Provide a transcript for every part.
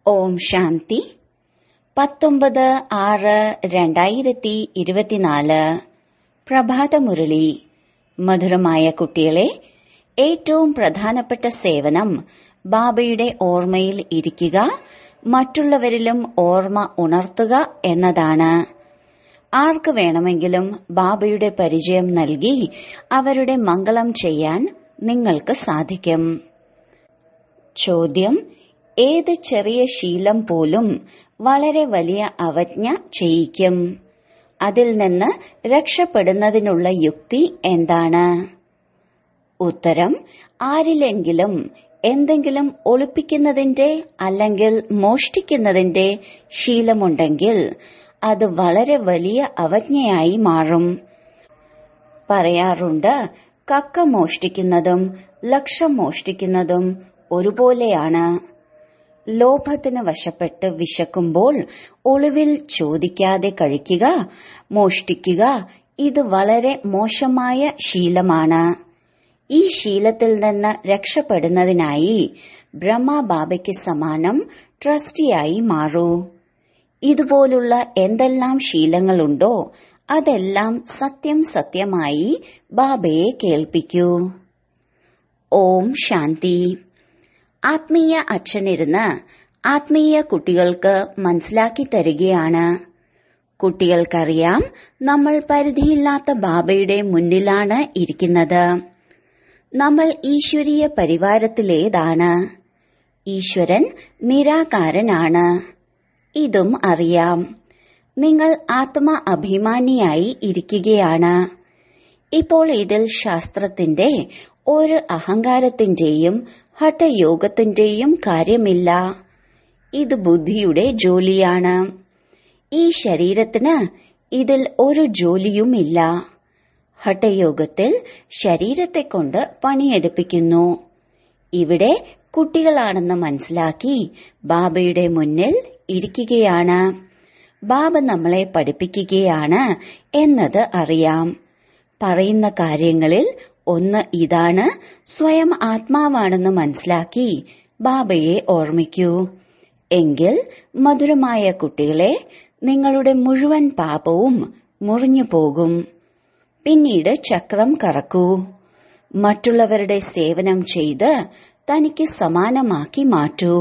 ഓം ശാന്തി 19/6/2024 പ്രഭാതമുരളി. മധുരമായ കുട്ടികളെ, ഏറ്റവും പ്രധാനപ്പെട്ട സേവനം ബാബയുടെ ഓർമ്മയിൽ ഇരിക്കുക, മറ്റുള്ളവരിലും ഓർമ്മ ഉണർത്തുക എന്നതാണ്. ആർക്ക് വേണമെങ്കിലും ബാബയുടെ പരിചയം നൽകി അവരുടെ മംഗളം ചെയ്യാൻ നിങ്ങൾക്ക് സാധിക്കും. ചോദ്യം: ഏത് ചെറിയ ശീലം പോലും വളരെ വലിയ അവജ്ഞ ചെയ്യിക്കും. അതിൽ നിന്ന് രക്ഷപ്പെടുന്നതിനുള്ള യുക്തി എന്താണ്? ഉത്തരം: ആരിലെങ്കിലും എന്തെങ്കിലും ഒളിപ്പിക്കുന്നതിന്റെ അല്ലെങ്കിൽ മോഷ്ടിക്കുന്നതിന്റെ ശീലമുണ്ടെങ്കിൽ അത് വളരെ വലിയ അവജ്ഞയായി മാറും. പറയാറുണ്ട്, കക്ക മോഷ്ടിക്കുന്നതും ലക്ഷം മോഷ്ടിക്കുന്നതും ഒരുപോലെയാണ്. ലോഭത്തിന് വശപ്പെട്ട് വിശക്കുമ്പോൾ ഒളിവിൽ ചോദിക്കാതെ കഴിക്കുക, മോഷ്ടിക്കുക, ഇത് വളരെ മോശമായ ശീലമാണ്. ഈ ശീലത്തിൽ നിന്ന് രക്ഷപ്പെടുന്നതിനായി ബ്രഹ്മബാബയ്ക്ക് സമാനം ട്രസ്റ്റിയായി മാറൂ. ഇതുപോലുള്ള എന്തെല്ലാം ശീലങ്ങളുണ്ടോ അതെല്ലാം സത്യം സത്യമായി ബാബയെ കേൾപ്പിക്കൂ. ഓം ശാന്തി. ആത്മീയ അച്ഛനിരുന്ന് ആത്മീയ കുട്ടികൾക്ക് മനസ്സിലാക്കി തരികയാണ്. കുട്ടികൾക്കറിയാം, നമ്മൾ പരിധിയില്ലാത്ത ബാബയുടെ മുന്നിലാണ് ഇരിക്കുന്നത്. നമ്മൾ ഈശ്വരീയ പരിവാരത്തിലേതാണ്. ഈശ്വരൻ നിരാകാരനാണ്. ഇതും അറിയാം. നിങ്ങൾ ആത്മ അഭിമാനിയായി ഇരിക്കുകയാണ്. ഇപ്പോൾ ഇതിൽ ശാസ്ത്രത്തിന്റെ ഒരു അഹങ്കാരത്തിന്റെയും ഹഠയോഗത്തിന്റെയും കാര്യമില്ല. ഇത് ബുദ്ധിയുടെ ജോലിയാണ്. ഈ ശരീരത്തിന് ഇതിൽ ഒരു ജോലിയുമില്ല. ഹഠയോഗത്തിൽ ശരീരത്തെ കൊണ്ട് പണിയെടുപ്പിക്കുന്നു. ഇവിടെ കുട്ടികളാണെന്ന് മനസ്സിലാക്കി ബാബയുടെ മുന്നിൽ ഇരിക്കുകയാണ്. ബാബ നമ്മളെ പഠിപ്പിക്കുകയാണ് എന്നത് അറിയാം. പറയുന്ന കാര്യങ്ങളിൽ ഒന്ന് ഇതാണ്: സ്വയം ആത്മാവാണെന്ന് മനസ്സിലാക്കി ബാബയെ ഓർമ്മിക്കൂ. എങ്കിൽ മധുരമായ കുട്ടികളെ, നിങ്ങളുടെ മുഴുവൻ പാപവും മുറിഞ്ഞു പോകും. പിന്നീട് ചക്രം കറക്കൂ. മറ്റുള്ളവരുടെ സേവനം ചെയ്ത് തനിക്ക് സമാനമാക്കി മാറ്റൂ.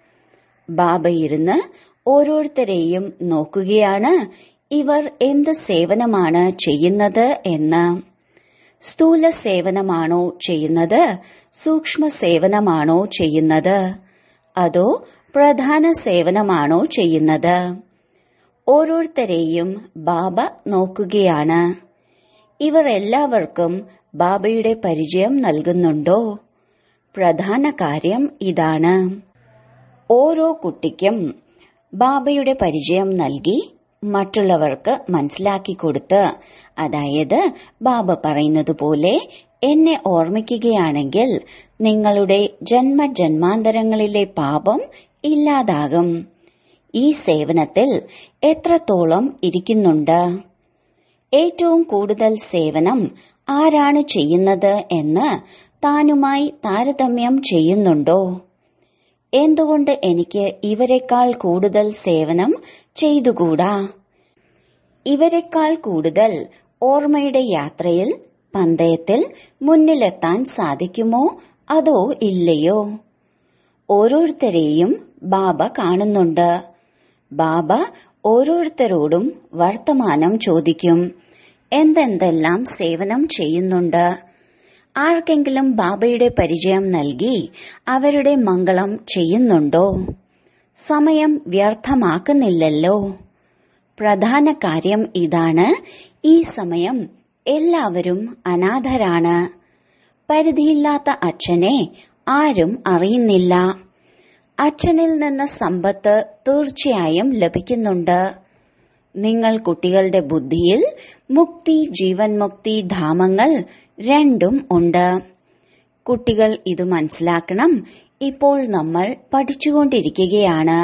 ബാബ ഇരുന്ന് ഓരോരുത്തരെയും നോക്കുകയാണ്, ഇവർ എന്ത് സേവനമാണ് ചെയ്യുന്നത് എന്ന്. സ്ഥൂല സേവനമാണോ ചെയ്യുന്നത്, സൂക്ഷ്മ സേവനമാണോ ചെയ്യുന്നത്, അതോ പ്രധാന സേവനമാണോ ചെയ്യുന്നത്? ഓരോരുത്തരെയും ബാബ നോക്കുകയാണ്. ഇവർ എല്ലാവർക്കും ബാബയുടെ പരിചയം നൽകുന്നുണ്ടോ? പ്രധാന കാര്യം ഇതാണ്. ഓരോ കുട്ടിക്കും ബാബയുടെ പരിചയം നൽകി മറ്റുള്ളവർക്ക് മനസ്സിലാക്കി കൊടുത്ത്, അതായത് ബാബ പറയുന്നത് പോലെ എന്നെ ഓർമ്മിക്കുകയാണെങ്കിൽ നിങ്ങളുടെ ജന്മജന്മാന്തരങ്ങളിലെ പാപം ഇല്ലാതാകും. ഈ സേവനത്തിൽ എത്രത്തോളം ഇരിക്കുന്നുണ്ട്? ഏറ്റവും കൂടുതൽ സേവനം ആരാണ് ചെയ്യുന്നത് എന്ന് താനുമായി താരതമ്യം ചെയ്യുന്നുണ്ടോ? എന്തുകൊണ്ട് എനിക്ക് ഇവരെക്കാൾ കൂടുതൽ സേവനം ചെയ്തുകൂടാ? ഇവരെക്കാൾ കൂടുതൽ ഓർമ്മയുടെ യാത്രയിൽ, പന്തയത്തിൽ മുന്നിലെത്താൻ സാധിക്കുമോ അതോ ഇല്ലയോ? ഓരോരുത്തരെയും ബാബ കാണുന്നുണ്ട്. ബാബ ഓരോരുത്തരോടും വർത്തമാനം ചോദിക്കും. എന്തെല്ലാം സേവനം ചെയ്യുന്നുണ്ട്? ആർക്കെങ്കിലും ബാബയുടെ പരിചയം നൽകി അവരുടെ മംഗളം ചെയ്യുന്നുണ്ടോ? സമയം വ്യർത്ഥമാക്കുന്നില്ലല്ലോ. പ്രധാന കാര്യം ഇതാണ്. ഈ സമയം എല്ലാവരും അനാഥരാണ്. പരിധിയില്ലാത്ത അച്ഛനെ ആരും അറിയുന്നില്ല. അച്ഛനിൽ നിന്ന് സമ്പത്ത് തീർച്ചയായും ലഭിക്കുന്നുണ്ട്. നിങ്ങൾ കുട്ടികളുടെ ബുദ്ധിയിൽ മുക്തി, ജീവൻ മുക്തി ധാമങ്ങൾ രണ്ടും ഉണ്ട്. കുട്ടികൾ ഇത് മനസ്സിലാക്കണം. ഇപ്പോൾ നമ്മൾ പഠിച്ചുകൊണ്ടിരിക്കുകയാണ്.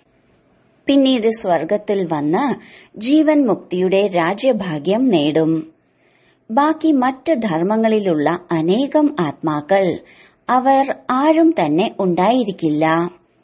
പിന്നീട് സ്വർഗത്തിൽ വന്ന് ജീവൻ മുക്തിയുടെ രാജ്യഭാഗ്യം നേടും. ബാക്കി മറ്റ് ധർമ്മങ്ങളിലുള്ള അനേകം ആത്മാക്കൾ അവർ ആരും തന്നെ ഉണ്ടായിരിക്കില്ല.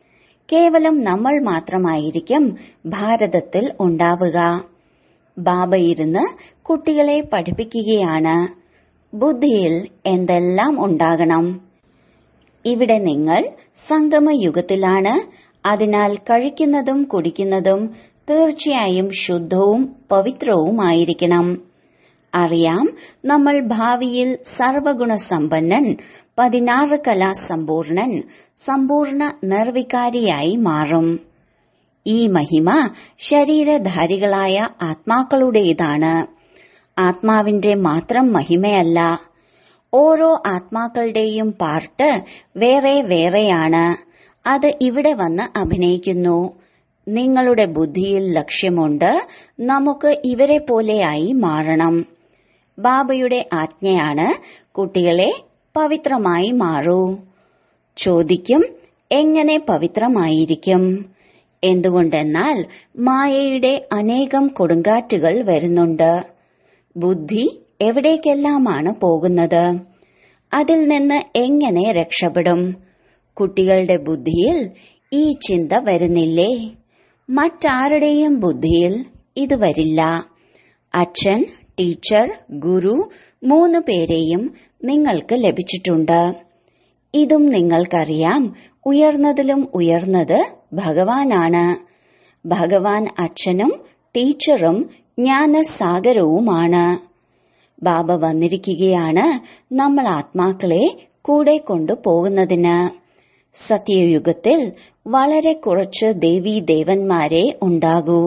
കേവലം നമ്മൾ മാത്രമായിരിക്കും ഭാരതത്തിൽ ഉണ്ടാവുക. ബാബ ഇരുന്ന് കുട്ടികളെ പഠിപ്പിക്കുകയാണ്. ബുദ്ധിയിൽ എന്തെല്ലാം ഉണ്ടാകണം. ഇവിടെ നിങ്ങൾ സംഗമയുഗത്തിലാണ്. അതിനാൽ കഴിക്കുന്നതും കുടിക്കുന്നതും തീർച്ചയായും ശുദ്ധവും പവിത്രവുമായിരിക്കണം. അറിയാം, നമ്മൾ ഭാവിയിൽ സർവഗുണസമ്പന്നൻ, 16 കലാസമ്പൂർണൻ, സമ്പൂർണ്ണ നിർവികാരിയായി മാറും. ഈ മഹിമ ശരീരധാരികളായ ആത്മാക്കളുടേതാണ്. ആത്മാവിന്റെ മാത്രം മഹിമയല്ല. ഓരോ ആത്മാക്കളുടെയും പാർട്ട് വേറെ വേറെയാണ്. അത് ഇവിടെ വന്ന് അഭിനയിക്കുന്നു. നിങ്ങളുടെ ബുദ്ധിയിൽ ലക്ഷ്യമുണ്ട്, നമുക്ക് ഇവരെ പോലെയായി മാറണം. ബാബയുടെ ആജ്ഞയാണ്, കുട്ടികളെ പവിത്രമായി മാറൂ. ചോദിക്കും, എങ്ങനെ പവിത്രമായിരിക്കും? എന്തുകൊണ്ടെന്നാൽ മായയുടെ അനേകം കൊടുങ്കാറ്റുകൾ വരുന്നുണ്ട്. ബുദ്ധി എവിടേക്കെല്ലാമാണ് പോകുന്നത്? അതിൽ നിന്ന് എങ്ങനെ രക്ഷപ്പെടും? കുട്ടികളുടെ ബുദ്ധിയിൽ ഈ ചിന്ത വരുന്നില്ലേ? മറ്റാരുടെയും ബുദ്ധിയിൽ ഇത് വരില്ല. അച്ഛൻ, ടീച്ചർ, ഗുരു 3 പേരെയും നിങ്ങൾക്ക് ലഭിച്ചിട്ടുണ്ട്. ഇതും നിങ്ങൾക്കറിയാം, ഉയർന്നതിലും ഉയർന്നത് ഭഗവാനാണ്. ഭഗവാൻ അച്ഛനും ടീച്ചറും ജ്ഞാനസാഗരവുമാണ്. ബാബ വന്നിരിക്കുകയാണ് നമ്മൾ ആത്മാക്കളെ കൂടെ കൊണ്ടുപോകുന്നതിന്. സത്യയുഗത്തിൽ വളരെ കുറച്ച് ദേവീ ദേവന്മാരെ ഉണ്ടാകൂ.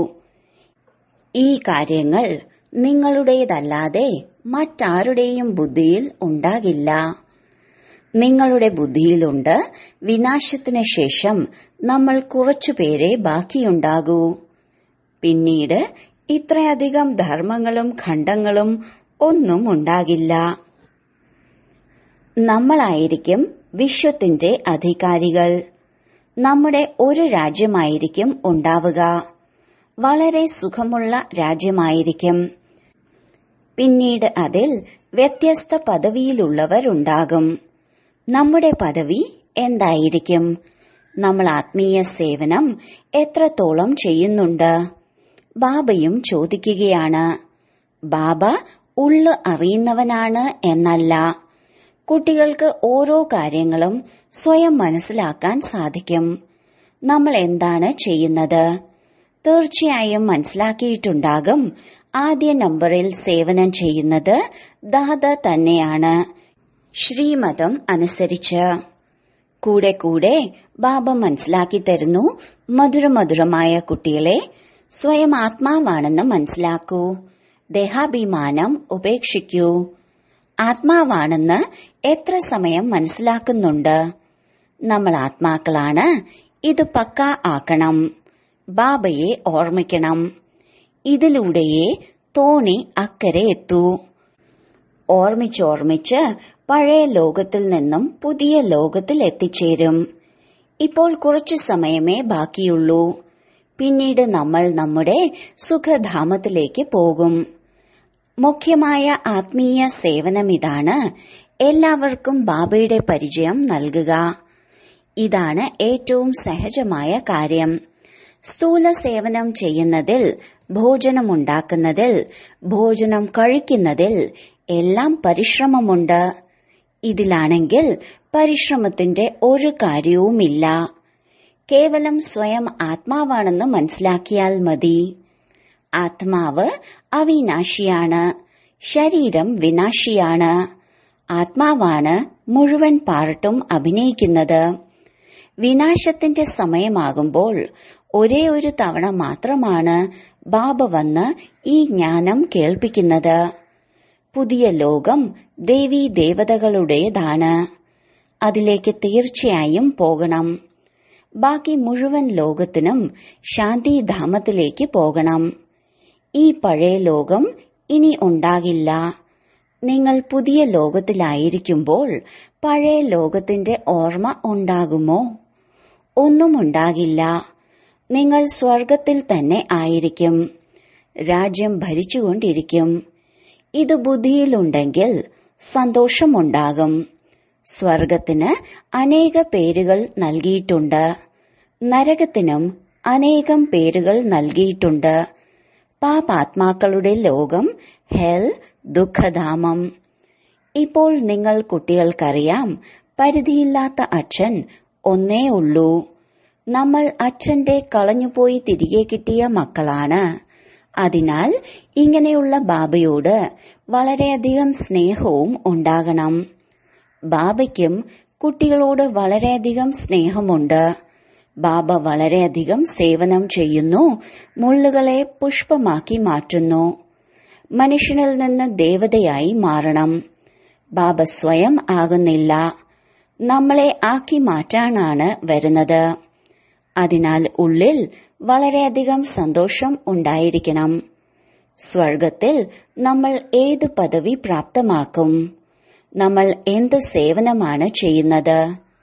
ഈ കാര്യങ്ങൾ നിങ്ങളുടേതല്ലാതെ മറ്റാരുടെയും ബുദ്ധിയിൽ ഉണ്ടാകില്ല. നിങ്ങളുടെ ബുദ്ധിയിലുണ്ട്, വിനാശത്തിന് ശേഷം നമ്മൾ കുറച്ചുപേരെ ബാക്കിയുണ്ടാകൂ. പിന്നീട് ഇത്രയധികം ധർമ്മങ്ങളും ഖണ്ഡങ്ങളും ഒന്നും ഉണ്ടാകില്ല. നമ്മളായിരിക്കും വിശ്വത്തിന്റെ അധികാരികൾ. നമ്മുടെ ഒരു രാജ്യമായിരിക്കും ഉണ്ടാവുക. വളരെ സുഖമുള്ള രാജ്യമായിരിക്കും. പിന്നീട് അതിൽ വ്യത്യസ്ത പദവിയിലുള്ളവരുണ്ടാകും. നമ്മുടെ പദവി എന്തായിരിക്കും? നമ്മൾ ആത്മീയ സേവനം എത്രത്തോളം ചെയ്യുന്നുണ്ട്? ബാബയും ചോദിക്കുകയാണ്. ബാബ ഉള്ളു അറിയുന്നവനാണ് എന്നല്ല. കുട്ടികൾക്ക് ഓരോ കാര്യങ്ങളും സ്വയം മനസ്സിലാക്കാൻ സാധിക്കും. നമ്മൾ എന്താണ് ചെയ്യുന്നത്? തീർച്ചയായും മനസ്സിലാക്കിയിട്ടുണ്ടാകും. ആദ്യ നമ്പറിൽ സേവനം ചെയ്യുന്നത് ദാദ തന്നെയാണ്, ശ്രീമതം അനുസരിച്ച്. കൂടെ കൂടെ ബാബ മനസ്സിലാക്കി തരുന്നു, മധുരമധുരമായ കുട്ടികളെ, സ്വയം ആത്മാവാണെന്ന് മനസ്സിലാക്കൂ. ദേഹാഭിമാനം ഉപേക്ഷിക്കൂ. ആത്മാവാണെന്ന് എത്ര സമയം മനസ്സിലാക്കുന്നുണ്ട്? നമ്മൾ ആത്മാക്കളാണ്. ഇത് പക്ക ആക്കണം. ബാബയെ ഓർമ്മിക്കണം. ഇതിലൂടെയേ തോണി അക്കരെ എത്തൂ. ഓർമ്മിച്ചോർമ്മിച്ച് പഴയ ലോകത്തിൽ നിന്നും പുതിയ ലോകത്തിൽ എത്തിച്ചേരും. ഇപ്പോൾ കുറച്ചു സമയമേ ബാക്കിയുള്ളൂ. പിന്നീട് നമ്മൾ നമ്മുടെ സുഖധാമത്തിലേക്ക് പോകും. മുഖ്യമായ ആത്മീയ സേവനമിതാണ്. എല്ലാവർക്കും ബാബയുടെ പരിചയം നൽകുക. ഇതാണ് ഏറ്റവും സഹജമായ കാര്യം. സ്ഥൂല സേവനം ചെയ്യുന്നതിൽ, ഭോജനമുണ്ടാക്കുന്നതിൽ, ഭോജനം കഴിക്കുന്നതിൽ എല്ലാം പരിശ്രമമുണ്ട്. ഇതിലാണെങ്കിൽ പരിശ്രമത്തിന്റെ ഒരു കാര്യവുമില്ല. കേവലം സ്വയം ആത്മാവാണെന്ന് മനസ്സിലാക്കിയാൽ മതി. ആത്മാവ് അവിനാശിയാണ്, ശരീരം വിനാശിയാണ്. ആത്മാവാണ് മുഴുവൻ പാർട്ടും അഭിനയിക്കുന്നത്. വിനാശത്തിന്റെ സമയമാകുമ്പോൾ ഒരേ ഒരു തവണ മാത്രമാണ് ബാബ വന്ന് ഈ ജ്ഞാനം കേൾപ്പിക്കുന്നത്. പുതിയ ലോകം ദേവീ ദേവതകളുടേതാണ്. അതിലേക്ക് തീർച്ചയായും പോകണം. ബാക്കി മുഴുവൻ ലോകത്തിനും ശാന്തിധാമത്തിലേക്ക് പോകണം. ഈ പഴയ ലോകം ഇനി ഉണ്ടാകില്ല. നിങ്ങൾ പുതിയ ലോകത്തിലായിരിക്കുമ്പോൾ പഴയ ലോകത്തിന്റെ ഓർമ്മ ഉണ്ടാകുമോ? ഒന്നും ഉണ്ടാകില്ല. നിങ്ങൾ സ്വർഗത്തിൽ തന്നെ ആയിരിക്കും. രാജ്യം ഭരിച്ചുകൊണ്ടിരിക്കും. ഇത് ബുദ്ധിയിലുണ്ടെങ്കിൽ സന്തോഷമുണ്ടാകും. സ്വർഗത്തിന് അനേക പേരുകൾ നൽകിയിട്ടുണ്ട്. നരകത്തിനും അനേകം പേരുകൾ നൽകിയിട്ടുണ്ട്. പാപാത്മാക്കളുടെ ലോകം, ഹെൽ, ദുഃഖധാമം. ഇപ്പോൾ നിങ്ങൾ കുട്ടികൾക്കറിയാം, പരിധിയില്ലാത്ത അച്ഛൻ ഒന്നേ ഉള്ളൂ. നമ്മൾ അച്ഛന്റെ കളഞ്ഞുപോയി തിരികെ കിട്ടിയ മക്കളാണ്. അതിനാൽ ഇങ്ങനെയുള്ള ബാബയോട് വളരെയധികം സ്നേഹവും ഉണ്ടാകണം. ബാബയ്ക്കും കുട്ടികളോട് വളരെയധികം സ്നേഹമുണ്ട്. ബാബ വളരെയധികം സേവനം ചെയ്യുന്നു, മുള്ളുകളെ പുഷ്പമാക്കി മാറ്റുന്നു. മനുഷ്യനിൽ നിന്ന് ദേവതയായി മാറണം. ബാബ സ്വയം ആകുന്നില്ല, നമ്മളെ ആക്കി മാറ്റാനാണ് വരുന്നത്. അതിനാൽ ഉള്ളിൽ വളരെയധികം സന്തോഷം ഉണ്ടായിരിക്കണം. സ്വർഗത്തിൽ നമ്മൾ ഏത് പദവി പ്രാപ്തമാക്കും? നമ്മൾ എന്ത് സേവനമാണ് ചെയ്യുന്നത്?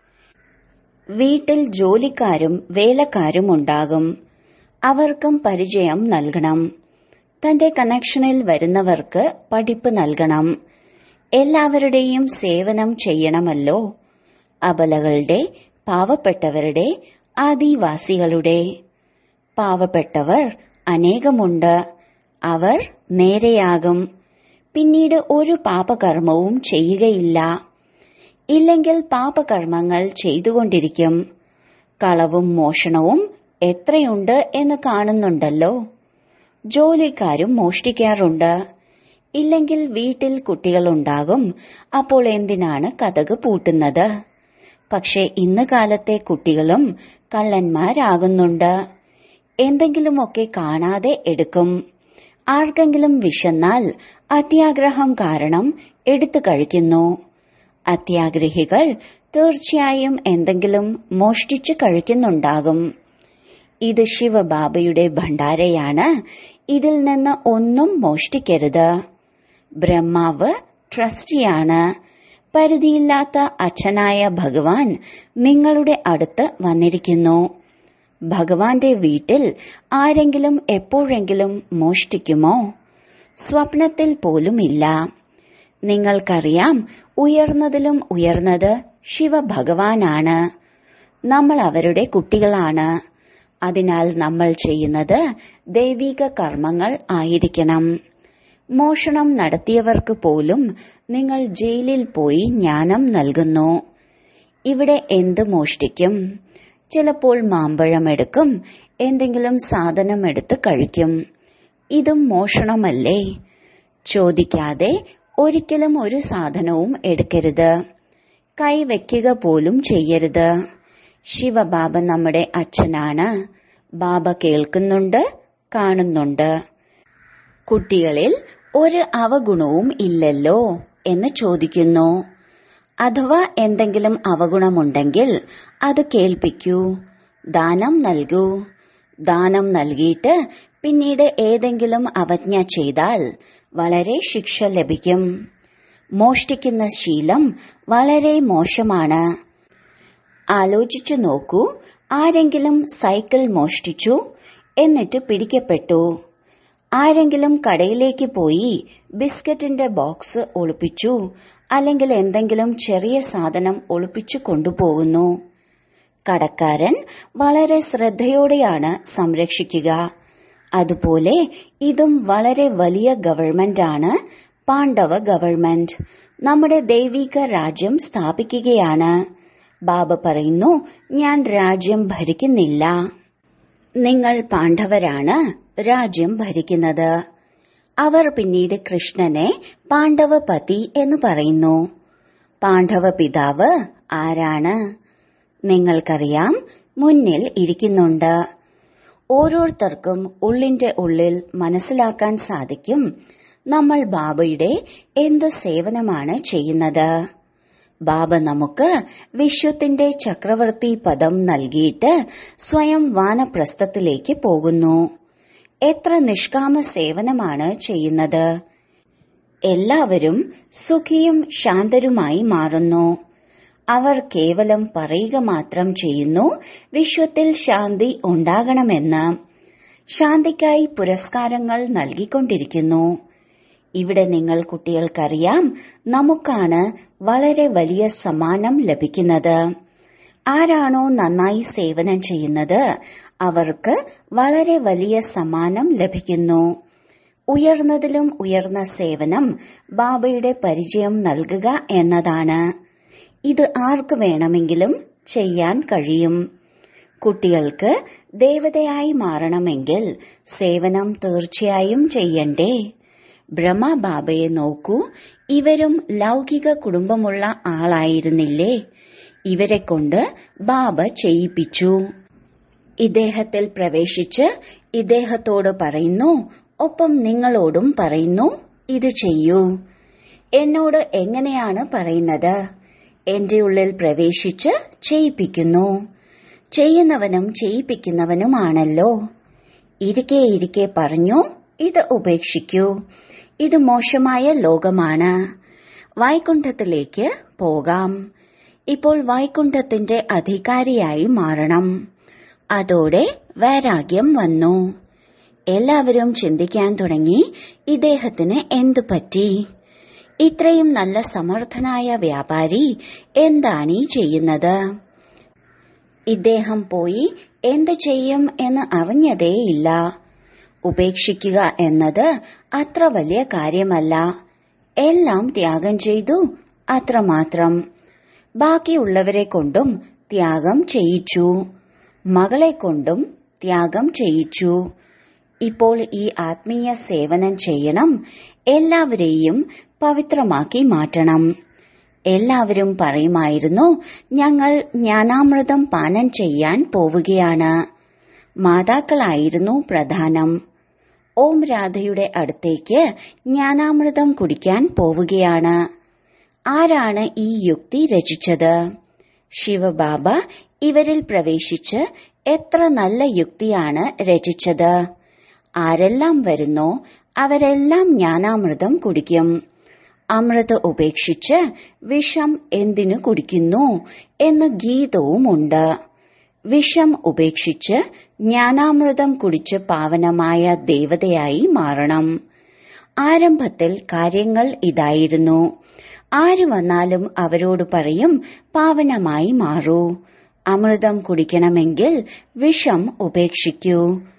വീട്ടിൽ ജോലിക്കാരും വേലക്കാരും ഉണ്ടാകും. അവർക്കും പരിചയം നൽകണം. തന്റെ കണക്ഷനിൽ വരുന്നവർക്ക് പഠിപ്പ് നൽകണം. എല്ലാവരുടെയും സേവനം ചെയ്യണമല്ലോ. അബലകളുടെ, പാവപ്പെട്ടവരുടെ, ആദിവാസികളുടെ. പാവപ്പെട്ടവർ അനേകമുണ്ട്. അവർ നേരെയാകും. പിന്നീട് ഒരു പാപകർമ്മവും ചെയ്യുകയില്ല. ഇല്ലെങ്കിൽ പാപകർമ്മങ്ങൾ ചെയ്തുകൊണ്ടിരിക്കും. കളവും മോഷണവും എത്രയുണ്ട് എന്ന് കാണുന്നുണ്ടല്ലോ. ജോലിക്കാരും മോഷ്ടിക്കാറുണ്ട്. ഇല്ലെങ്കിൽ വീട്ടിൽ കുട്ടികളുണ്ടാകും. അപ്പോൾ എന്തിനാണ് കതക് പൂട്ടുന്നത്? പക്ഷെ ഇന്ന് കാലത്തെ കുട്ടികളും കള്ളന്മാരാകുന്നുണ്ട്. എന്തെങ്കിലുമൊക്കെ കാണാതെ എടുക്കും. ആർക്കെങ്കിലും വിശന്നാൽ അത്യാഗ്രഹം കാരണം എടുത്തു കഴിക്കുന്നു. അത്യാഗ്രഹികൾ തീർച്ചയായും എന്തെങ്കിലും മോഷ്ടിച്ചു കഴിക്കുന്നുണ്ടാകും. ഇത് ശിവബാബയുടെ ഭണ്ഡാരയാണ്. ഇതിൽ നിന്ന് ഒന്നും മോഷ്ടിക്കരുത്. ബ്രഹ്മാവ് ട്രസ്റ്റിയാണ്. പരിധിയില്ലാത്ത അച്ഛനായ ഭഗവാൻ നിങ്ങളുടെ അടുത്ത് വന്നിരിക്കുന്നു. ഭഗവാന്റെ വീട്ടിൽ ആരെങ്കിലും എപ്പോഴെങ്കിലും മോഷ്ടിക്കുമോ? സ്വപ്നത്തിൽ പോലുമില്ല. നിങ്ങൾക്കറിയാം, ഉയർന്നതിലും ഉയർന്നത് ശിവഭഗവാനാണ്. നമ്മൾ അവരുടെ കുട്ടികളാണ്. അതിനാൽ നമ്മൾ ചെയ്യുന്നത് ദൈവിക കർമ്മങ്ങൾ ആയിരിക്കണം. മോഷണം നടത്തിയവർക്ക് പോലും നിങ്ങൾ ജയിലിൽ പോയി ജ്ഞാനം നൽകുന്നു. ഇവിടെ എന്ത് മോഷ്ടിക്കും? ചിലപ്പോൾ മാമ്പഴം എടുക്കും, എന്തെങ്കിലും സാധനം എടുത്ത് കഴിക്കും. ഇതും മോഷണമല്ലേ? ചോദിക്കാതെ ഒരിക്കലും ഒരു സാധനവും എടുക്കരുത്. കൈവയ്ക്കുക പോലും ചെയ്യരുത്. ശിവബാബ നമ്മുടെ അച്ഛനാണ്. ബാബ കേൾക്കുന്നുണ്ട്, കാണുന്നുണ്ട്. കുട്ടികളിൽ ഒരു അവഗുണവും ഇല്ലല്ലോ എന്ന് ചോദിക്കുന്നു. അഥവാ എന്തെങ്കിലും അവഗുണമുണ്ടെങ്കിൽ അത് കേൾപ്പിക്കൂ. ദാനം നൽകൂ. ദാനം നൽകിയിട്ട് പിന്നീട് ഏതെങ്കിലും അവജ്ഞ ചെയ്താൽ വളരെ ശിക്ഷ ലഭിക്കും. മോഷ്ടിക്കുന്ന ശീലം വളരെ മോശമാണ്. ആലോചിച്ചു നോക്കൂ. ആരെങ്കിലും സൈക്കിൾ മോഷ്ടിച്ചു, എന്നിട്ട് പിടിക്കപ്പെട്ടു. ആരെങ്കിലും കടയിലേക്ക് പോയി ബിസ്ക്കറ്റിന്റെ ബോക്സ് ഒളിപ്പിച്ചു, അല്ലെങ്കിൽ എന്തെങ്കിലും ചെറിയ സാധനം ഒളിപ്പിച്ചു കൊണ്ടുപോകുന്നു. കടക്കാരൻ വളരെ ശ്രദ്ധയോടെയാണ് സംരക്ഷിക്കുക. അതുപോലെ ഇതും വളരെ വലിയ ഗവൺമെന്റാണ്, പാണ്ഡവ ഗവൺമെന്റ്. നമ്മുടെ ദൈവിക രാജ്യം സ്ഥാപിക്കുകയാണ്. ബാബ പറയുന്നു, ഞാൻ രാജ്യം ഭരിക്കുന്നില്ല. നിങ്ങൾ പാണ്ഡവരാണ് രാജ്യം ഭരിക്കുന്നത്. അവർ പിന്നീട് കൃഷ്ണനെ പാണ്ഡവപതി എന്ന് പറയുന്നു. പാണ്ഡവ പിതാവ് ആരാണ്? നിങ്ങൾക്കറിയാം, മുന്നിൽ ഇരിക്കുന്നുണ്ട്. ഓരോരുത്തർക്കും ഉള്ളിന്റെ ഉള്ളിൽ മനസ്സിലാക്കാൻ സാധിക്കും, നമ്മൾ ബാബയുടെ എന്ത് സേവനമാണ് ചെയ്യുന്നത്. ബാബ നമുക്ക് വിശ്വത്തിന്റെ ചക്രവർത്തി പദം നൽകിയിട്ട് സ്വയം വാനപ്രസ്ഥത്തിലേക്ക് പോകുന്നു. എത്ര നിഷ്കാമ സേവനമാണ് ചെയ്യുന്നത്. എല്ലാവരും സുഖിയും ശാന്തരുമായി മാറുന്നു. അവർ കേവലം പറയുക മാത്രം ചെയ്യുന്നു, വിശ്വത്തിൽ ശാന്തി ഉണ്ടാകണമെന്ന്. ശാന്തിക്കായി പുരസ്കാരങ്ങൾ നൽകിക്കൊണ്ടിരിക്കുന്നു. ഇവിടെ നിങ്ങൾ കുട്ടികൾക്കറിയാം, നമുക്കാണ് വളരെ വലിയ സമ്മാനം ലഭിക്കുന്നത്. ആരാണോ നന്നായി സേവനം ചെയ്യുന്നത് അവർക്ക് വളരെ വലിയ സമ്മാനം ലഭിക്കുന്നു. ഉയർന്നതിലും ഉയർന്ന സേവനം ബാബയുടെ പരിചയം നൽകുക എന്നതാണ്. ഇത് ആർക്ക് വേണമെങ്കിലും ചെയ്യാൻ കഴിയും. കുട്ടികൾക്ക് ദേവതയായി മാറണമെങ്കിൽ സേവനം തീർച്ചയായും ചെയ്യണ്ടേ? ബ്രഹ്മബാബയെ നോക്കൂ, ഇവരും ലൗകിക കുടുംബമുള്ള ആളായിരുന്നില്ലേ? ഇവരെ കൊണ്ട് ബാബ ചെയ്യിപ്പിച്ചു. ഇദ്ദേഹത്തിൽ പ്രവേശിച്ച് ഇദ്ദേഹത്തോട് പറയുന്നു, ഒപ്പം നിങ്ങളോടും പറയുന്നു, ഇത് ചെയ്യൂ. എന്നോട് എങ്ങനെയാണ് പറയുന്നത്? എന്റെ ഉള്ളിൽ പ്രവേശിച്ച് ചെയ്യിപ്പിക്കുന്നു. ചെയ്യുന്നവനും ചെയ്യിപ്പിക്കുന്നവനുമാണല്ലോ. ഇരിക്കെ ഇരിക്കെ പറഞ്ഞു, ഇത് ഉപേക്ഷിക്കൂ. ഇത് മോശമായ ലോകമാണ്. വൈകുണ്ഠത്തിലേക്ക് പോകാം. ഇപ്പോൾ വൈകുണ്ഠത്തിന്റെ അധികാരിയായി മാറണം. അതോടെ വൈരാഗ്യം വന്നു. എല്ലാവരും ചിന്തിക്കാൻ തുടങ്ങി, ഇദ്ദേഹത്തിന് എന്തു പറ്റി? ഇത്രയും നല്ല സമർത്ഥനായ വ്യാപാരി എന്താണീ ചെയ്യുന്നത്? ഇദ്ദേഹം പോയി എന്ത് ചെയ്യും എന്ന് അറിഞ്ഞതേയില്ല. ഉപേക്ഷിക്കുക എന്നത് അത്ര വലിയ കാര്യമല്ല. എല്ലാം ത്യാഗം ചെയ്തു, അത്രമാത്രം. ബാക്കിയുള്ളവരെ കൊണ്ടും ത്യാഗം ചെയ്യിച്ചു. മകളെ കൊണ്ടും ത്യാഗം ചെയ്യിച്ചു. ഇപ്പോൾ ഈ ആത്മീയ സേവനം ചെയ്യണം. എല്ലാവരെയും പവിത്രമാക്കി മാറ്റണം. എല്ലാവരും പറയുമായിരുന്നു, ഞങ്ങൾ ജ്ഞാനാമൃതം പാനം ചെയ്യാൻ പോവുകയാണ്. മാതാക്കളായിരുന്നു പ്രധാനം. ഓം രാധയുടെ അടുത്തേക്ക് ജ്ഞാനാമൃതം കുടിക്കാൻ പോവുകയാണ്. ആരാണ് ഈ യുക്തി രചിച്ചത്? ശിവബാബ ഇവരിൽ പ്രവേശിച്ച് എത്ര നല്ല യുക്തിയാണ് രചിച്ചത്. ആരെല്ലാം വരുന്നോ അവരെല്ലാം ജ്ഞാനാമൃതം കുടിക്കും. അമൃത് ഉപേക്ഷിച്ച് വിഷം എന്തിനു കുടിക്കുന്നു എന്ന് ഗീതവുമുണ്ട്. വിഷം ഉപേക്ഷിച്ച് ജ്ഞാനാമൃതം കുടിച്ച് പാവനമായ ദേവതയായി മാറണം. ആരംഭത്തിൽ കാര്യങ്ങൾ ഇതായിരുന്നു. ആര് വന്നാലും അവരോട് പറയും, പാവനമായി മാറൂ. അമൃതം കുടിക്കണമെങ്കിൽ വിഷം ഉപേക്ഷിക്കൂ.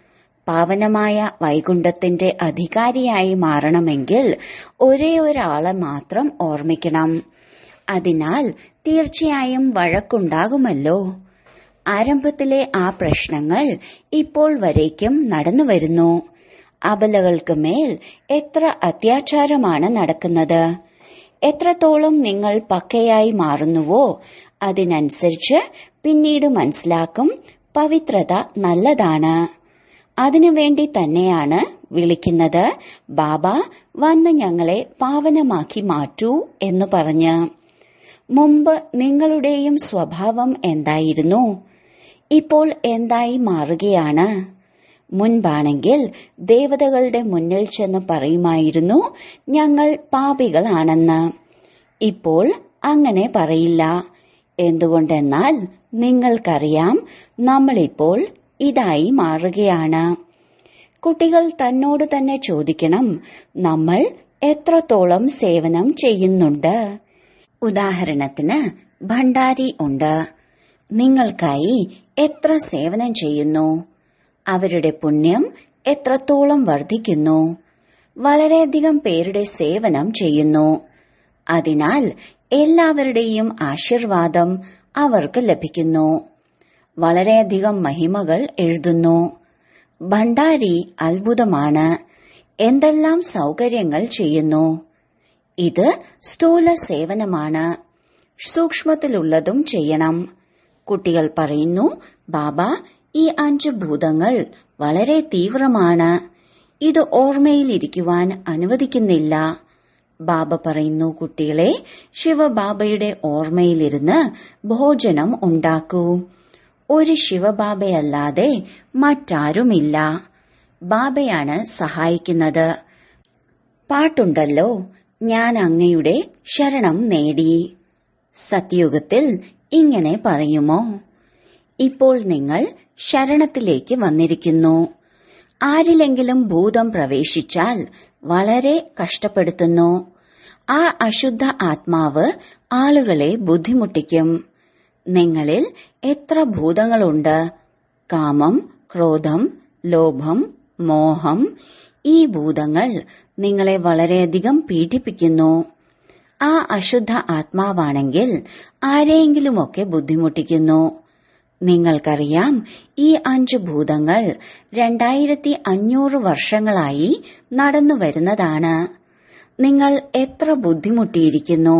പാവനമായ വൈകുണ്ഠത്തിന്റെ അധികാരിയായി മാറണമെങ്കിൽ ഒരേ ഒരാളെ മാത്രം ഓർമ്മിക്കണം. അതിനാൽ തീർച്ചയായും വഴക്കുണ്ടാകുമല്ലോ. ആരംഭത്തിലെ ആ പ്രശ്നങ്ങൾ ഇപ്പോൾ വരേക്കും നടന്നുവരുന്നു. അബലകൾക്ക് മേൽ എത്ര അത്യാചാരമാണ് നടക്കുന്നത്. എത്രത്തോളം നിങ്ങൾ പക്കയായി മാറുന്നുവോ അതിനനുസരിച്ച് പിന്നീട് മനസ്സിലാക്കും പവിത്രത നല്ലതാണ്. അതിനുവേണ്ടി തന്നെയാണ് വിളിക്കുന്നത്, ബാബ വന്ന് ഞങ്ങളെ പാവനമാക്കി മാറ്റൂ എന്ന് പറഞ്ഞ്. മുമ്പ് നിങ്ങളുടെയും സ്വഭാവം എന്തായിരുന്നു? ഇപ്പോൾ എന്തായി മാറുകയാണ്? മുൻപാണെങ്കിൽ ദേവതകളുടെ മുന്നിൽ ചെന്ന് പറയുമായിരുന്നു, ഞങ്ങൾ പാപികളാണെന്ന്. ഇപ്പോൾ അങ്ങനെ പറയില്ല. എന്തുകൊണ്ടെന്നാൽ നിങ്ങൾക്കറിയാം, നമ്മളിപ്പോൾ ഇതായി മാറുകയാണ്. കുട്ടികൾ തന്നോട് തന്നെ ചോദിക്കണം, നമ്മൾ എത്രത്തോളം സേവനം ചെയ്യുന്നുണ്ട്? ഉദാഹരണത്തിന് ഭണ്ഡാരി ഉണ്ട്. നിങ്ങൾക്കായി എത്ര സേവനം ചെയ്യുന്നു? അവരുടെ പുണ്യം എത്രത്തോളം വർദ്ധിക്കുന്നു? വളരെയധികം പേരുടെ സേവനം ചെയ്യുന്നു. അതിനാൽ എല്ലാവരുടെയും ആശീർവാദം അവർക്ക് ലഭിക്കുന്നു. വളരെയധികം മഹിമകൾ എഴുതുന്നു. ഭണ്ഡാരി അത്ഭുതമാണ്. എന്തെല്ലാം സൗകര്യങ്ങൾ ചെയ്യുന്നു. ഇത് സ്ഥൂല സേവനമാണ്. സൂക്ഷ്മത്തിലുള്ളതും ചെയ്യണം. കുട്ടികൾ പറയുന്നു, ബാബ ഈ 5 ഭൂതങ്ങൾ വളരെ തീവ്രമാണ്. ഇത് ഓർമ്മയിലിരിക്കുവാൻ അനുവദിക്കുന്നില്ല. ബാബ പറയുന്നു, കുട്ടികളെ ശിവബാബയുടെ ഓർമ്മയിലിരുന്ന് ഭോജനം ഉണ്ടാക്കൂ. ഒരു ശിവബാബയല്ലാതെ മറ്റാരുമില്ല. ബാബയാണ് സഹായിക്കുന്നത്. പാട്ടുണ്ടല്ലോ, ഞാൻ അങ്ങയുടെ ശരണം നേടി. സത്യുഗത്തിൽ ഇങ്ങനെ പറയുമോ? ഇപ്പോൾ നിങ്ങൾ ശരണത്തിലേക്ക് വന്നിരിക്കുന്നു. ആരിലെങ്കിലും ഭൂതം പ്രവേശിച്ചാൽ വളരെ കഷ്ടപ്പെടുത്തുന്നു. ആ അശുദ്ധ ആത്മാവ് ആളുകളെ ബുദ്ധിമുട്ടിക്കും. നിങ്ങളിൽ എത്ര ഭൂതങ്ങളുണ്ട്? കാമം, ക്രോധം, ലോഭം, മോഹം. ഈ ഭൂതങ്ങൾ നിങ്ങളെ വളരെയധികം പീഡിപ്പിക്കുന്നു. ആ അശുദ്ധ ആത്മാവാണെങ്കിൽ ആരെയെങ്കിലുമൊക്കെ ബുദ്ധിമുട്ടിക്കുന്നു. നിങ്ങൾക്കറിയാം, ഈ 5 ഭൂതങ്ങൾ 2500 വർഷങ്ങളായി നടന്നു വരുന്നതാണ്. നിങ്ങൾ എത്ര ബുദ്ധിമുട്ടിയിരിക്കുന്നു.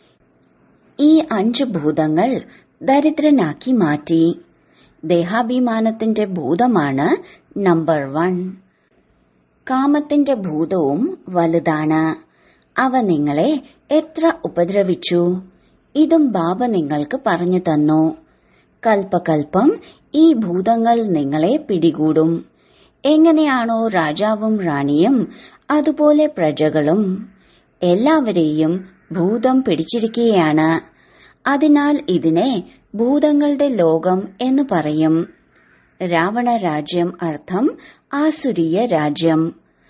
ഈ 5 ഭൂതങ്ങൾ ദരിദ്രനാക്കി മാറ്റി. ദേഹാഭിമാനത്തിന്റെ ഭൂതമാണ് നമ്പർ 1. കാമത്തിന്റെ ഭൂതവും വലുതാണ്. അവ നിങ്ങളെ എത്ര ഉപദ്രവിച്ചു. ഇതും ബാബ നിങ്ങൾക്ക് പറഞ്ഞു തന്നു. കൽപ്പകൽപ്പം ഈ ഭൂതങ്ങൾ നിങ്ങളെ പിടികൂടും. എങ്ങനെയാണോ രാജാവും റാണിയും അതുപോലെ പ്രജകളും. എല്ലാവരെയും ഭൂതം പിടിച്ചിരിക്കുകയാണ്. അതിനാൽ ഇതിനെ ഭൂതങ്ങളുടെ ലോകം എന്ന് പറയും. രാവണ രാജ്യം അർത്ഥം ആസുരീയ രാജ്യം.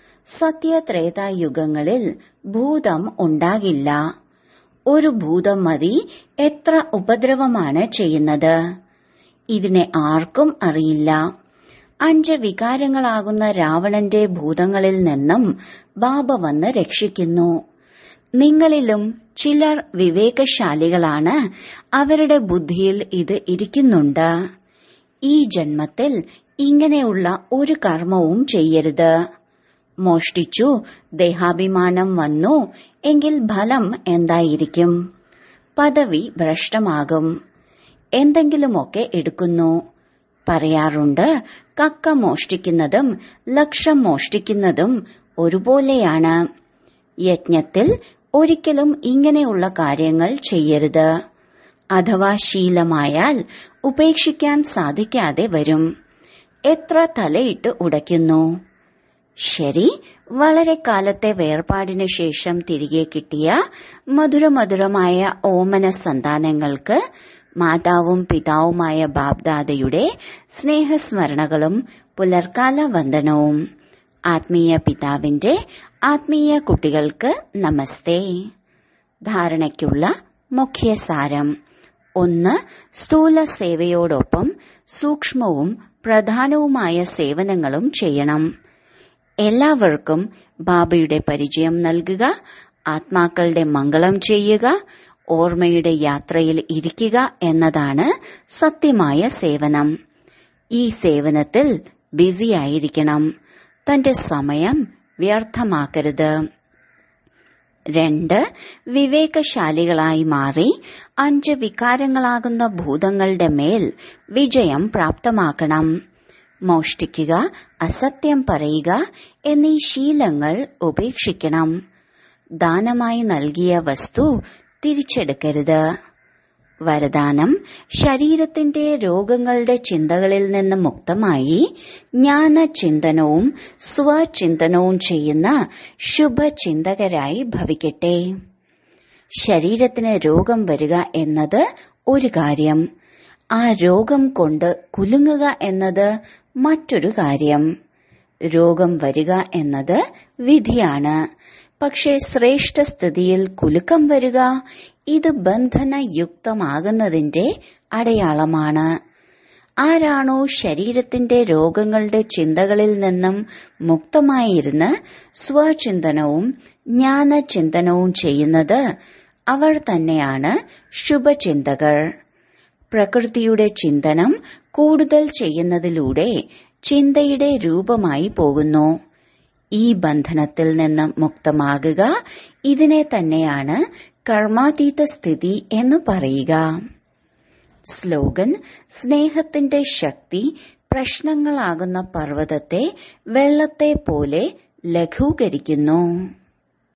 സത്യത്രേതായുഗങ്ങളിൽ ഭൂതം ഉണ്ടാകില്ല. ഒരു ഭൂതം മതി എത്ര ഉപദ്രവമാണ് ചെയ്യുന്നത്. ഇതിനെ ആർക്കും അറിയില്ല. 5 വികാരങ്ങളാകുന്ന രാവണന്റെ ഭൂതങ്ങളിൽ നിന്നും ബാബ വന്ന് രക്ഷിക്കുന്നു. നിങ്ങളിലും ചിലർ വിവേകശാലികളാണ്. അവരുടെ ബുദ്ധിയിൽ ഇത് ഇരിക്കുന്നുണ്ട്. ഈ ജന്മത്തിൽ ഇങ്ങനെയുള്ള ഒരു കർമ്മവും ചെയ്യരുത്. മോഷ്ടിച്ചു, ദേഹാഭിമാനം വന്നു എങ്കിൽ ഫലം എന്തായിരിക്കും? പദവി ഭ്രഷ്ടമാകും. എന്തെങ്കിലുമൊക്കെ എടുക്കുന്നു. പറയാറുണ്ട്, കക്ക മോഷ്ടിക്കുന്നതും ലക്ഷം മോഷ്ടിക്കുന്നതും ഒരുപോലെയാണ്. യജ്ഞത്തിൽ ഒരിക്കലും ഇങ്ങനെയുള്ള കാര്യങ്ങൾ ചെയ്യരുത്. അഥവാ ശീലമായാൽ ഉപേക്ഷിക്കാൻ സാധിക്കാതെ വരും. എത്ര തലയിട്ട് ഉടയ്ക്കുന്നു. ശരി, വളരെ കാലത്തെ വേർപാടിനു ശേഷം തിരികെ കിട്ടിയ മധുരമധുരമായ ഓമന സന്താനങ്ങൾക്ക് മാതാവും പിതാവുമായ ബാബ്ദാദയുടെ സ്നേഹസ്മരണകളും പുലർക്കാല വന്ദനവും. ആത്മീയ പിതാവിന്റെ ആത്മീയ കുട്ടികൾക്ക് നമസ്തേ. ധാരണയ്ക്കുള്ള മുഖ്യ സാരം: 1. സ്ഥൂല സേവയോടൊപ്പം സൂക്ഷ്മവും പ്രധാനവുമായ സേവനങ്ങളും ചെയ്യണം. എല്ലാവർക്കും ബാബയുടെ പരിചയം നൽകുക, ആത്മാക്കളുടെ മംഗളം ചെയ്യുക, ഓർമ്മയുടെ യാത്രയിൽ ഇരിക്കുക എന്നതാണ് സത്യമായ സേവനം. ഈ സേവനത്തിൽ ബിസിയായിരിക്കണം. തന്റെ സമയം വ്യർത്ഥമാക്കരുത്. 2. വിവേകശാലികളായി മാറി 5 വികാരങ്ങളാകുന്ന ഭൂതങ്ങളുടെ മേൽ വിജയം പ്രാപ്തമാക്കണം. മോഷ്ടിക്കുക, അസത്യം പറയുക എന്നീ ശീലങ്ങൾ ഉപേക്ഷിക്കണം. ദാനമായി നൽകിയ വസ്തു തിരിച്ചെടുക്കരുത്. വരദാനം: ശരീരത്തിന്റെ രോഗങ്ങളുടെ ചിന്തകളിൽ നിന്ന് മുക്തമായി ജ്ഞാനചിന്തനവും സ്വചിന്തനവും ചെയ്യുന്ന ശുഭചിന്തകരായി ഭവിക്കട്ടെ. ശരീരത്തിന് രോഗം വരിക എന്നത് ഒരു കാര്യം. ആ രോഗം കൊണ്ട് കുലുങ്ങുക എന്നത് മറ്റൊരു കാര്യം. രോഗം വരിക എന്നത് വിധിയാണ്. പക്ഷേ ശ്രേഷ്ഠ സ്ഥിതിയിൽ കുലുക്കം വരിക, ഇത് ബന്ധനയുക്തമാകുന്നതിന്റെ അടയാളമാണ്. ആരാണോ ശരീരത്തിന്റെ രോഗങ്ങളുടെ ചിന്തകളിൽ നിന്നും മുക്തമായിരുന്ന് സ്വചിന്തനവും ജ്ഞാനചിന്തനവും ചെയ്യുന്നത്, അവർ തന്നെയാണ് ശുഭചിന്തകൾ. പ്രകൃതിയുടെ ചിന്തനം കൂടുതൽ ചെയ്യുന്നതിലൂടെ ചിന്തയുടെ രൂപമായി പോകുന്നു. ഈ ബന്ധനത്തിൽ നിന്ന് മുക്തമാകുക, ഇതിനെ തന്നെയാണ് കർമാതീത സ്ഥിതി എന്ന് പറയുക. സ്ലോഗൻ: സ്നേഹത്തിന്റെ ശക്തി പ്രശ്നങ്ങളാകുന്ന പർവ്വതത്തെ വെള്ളത്തെ പോലെ ലഘൂകരിക്കുന്നു.